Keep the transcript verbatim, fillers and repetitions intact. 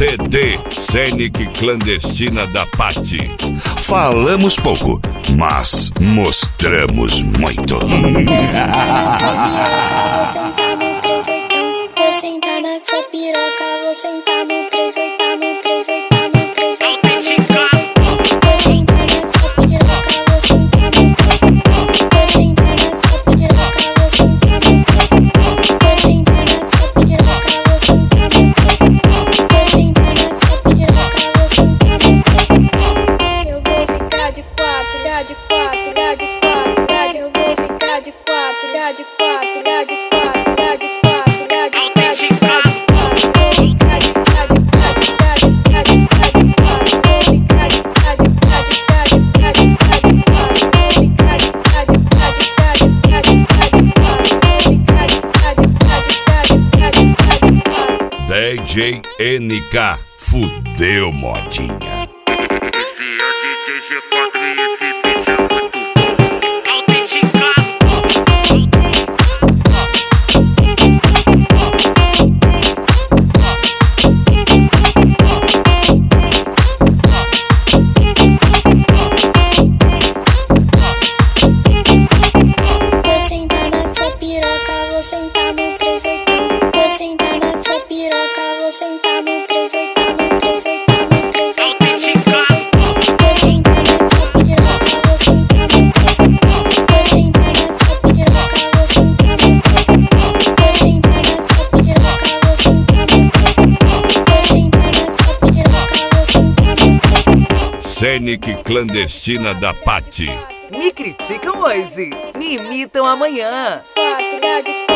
C D Scenic Clandestina da Paty. Falamos pouco, mas mostramos muito. Vou sentar na sua piroca, vou sentar no três oitão, no três oitão, no três oitão, no três oitão. Vou sentar na sua piroca, vou sentar no três oitão. Vou sentar na sua piroca, vou sentar no três oitão. Vou sentar na sua piroca, vou sentar no três oitão. Vou sentar na sua piroca, vou sentar no três oitão. Eu vou ficar de quatro, dá de quatro, dá de quatro, dá de. Eu vou ficar de quatro, dá de quatro, dá de quatro, dá de quatro, dá de. D J N K, fudeu modinha. Scenic Clandestina da Paty. Me criticam hoje, me imitam amanhã.